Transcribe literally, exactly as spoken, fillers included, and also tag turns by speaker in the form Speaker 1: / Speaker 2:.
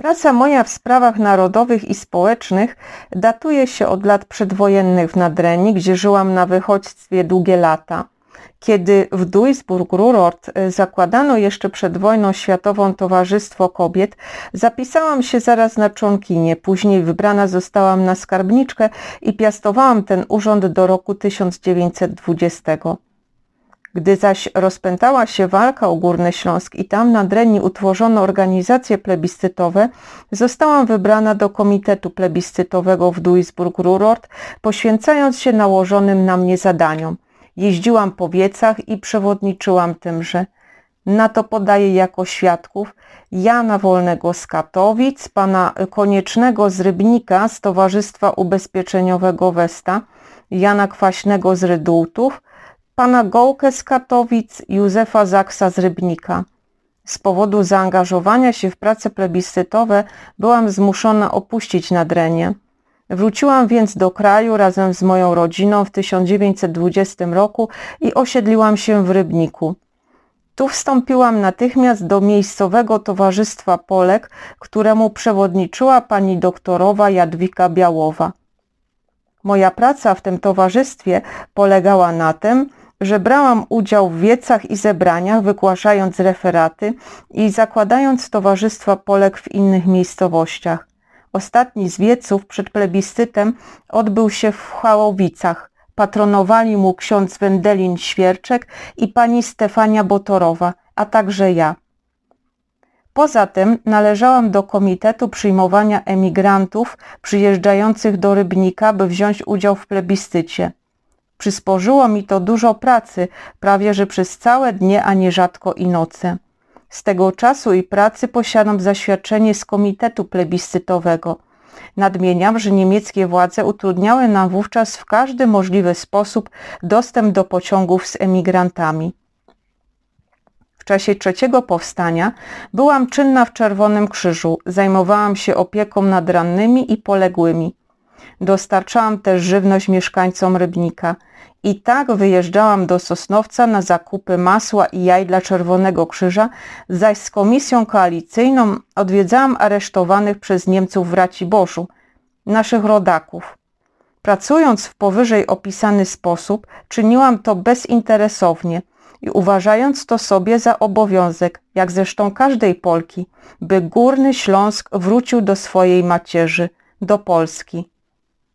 Speaker 1: Praca moja w sprawach narodowych i społecznych datuje się od lat przedwojennych w Nadrenii, gdzie żyłam na wychodźstwie długie lata. Kiedy w Duisburg-Ruhrort zakładano jeszcze przed wojną światową Towarzystwo Kobiet, zapisałam się zaraz na członkinię, później wybrana zostałam na skarbniczkę i piastowałam ten urząd do roku tysiąc dziewięćset dwudziestego. Gdy zaś rozpętała się walka o Górny Śląsk i tam na Drenii utworzono organizacje plebiscytowe, zostałam wybrana do komitetu plebiscytowego w Duisburg-Ruhrort, poświęcając się nałożonym na mnie zadaniom. Jeździłam po wiecach i przewodniczyłam tymże. Na to podaję jako świadków Jana Wolnego z Katowic, pana Koniecznego z Rybnika z Towarzystwa Ubezpieczeniowego Westa, Jana Kwaśnego z Rydultów, pana Gołkę z Katowic, Józefa Zaksa z Rybnika. Z powodu zaangażowania się w prace plebiscytowe byłam zmuszona opuścić Nadrenię. Wróciłam więc do kraju razem z moją rodziną w tysiąc dziewięćset dwudziestym roku i osiedliłam się w Rybniku. Tu wstąpiłam natychmiast do miejscowego towarzystwa Polek, któremu przewodniczyła pani doktorowa Jadwiga Białowa. Moja praca w tym towarzystwie polegała na tym, że brałam udział w wiecach i zebraniach, wygłaszając referaty i zakładając towarzystwa Polek w innych miejscowościach. Ostatni z wieców przed plebiscytem odbył się w Chałowicach. Patronowali mu ksiądz Wendelin Świerczek i pani Stefania Botorowa, a także ja. Poza tym należałam do komitetu przyjmowania emigrantów przyjeżdżających do Rybnika, by wziąć udział w plebiscycie. Przysporzyło mi to dużo pracy, prawie że przez całe dnie, a nierzadko i noce. Z tego czasu i pracy posiadam zaświadczenie z komitetu plebiscytowego. Nadmieniam, że niemieckie władze utrudniały nam wówczas w każdy możliwy sposób dostęp do pociągów z emigrantami. W czasie trzeciego powstania byłam czynna w Czerwonym Krzyżu, zajmowałam się opieką nad rannymi i poległymi. Dostarczałam też żywność mieszkańcom Rybnika. I tak wyjeżdżałam do Sosnowca na zakupy masła i jaj dla Czerwonego Krzyża, zaś z komisją koalicyjną odwiedzałam aresztowanych przez Niemców w Raciborzu, naszych rodaków. Pracując w powyżej opisany sposób, czyniłam to bezinteresownie i uważając to sobie za obowiązek, jak zresztą każdej Polki, by Górny Śląsk wrócił do swojej macierzy, do Polski.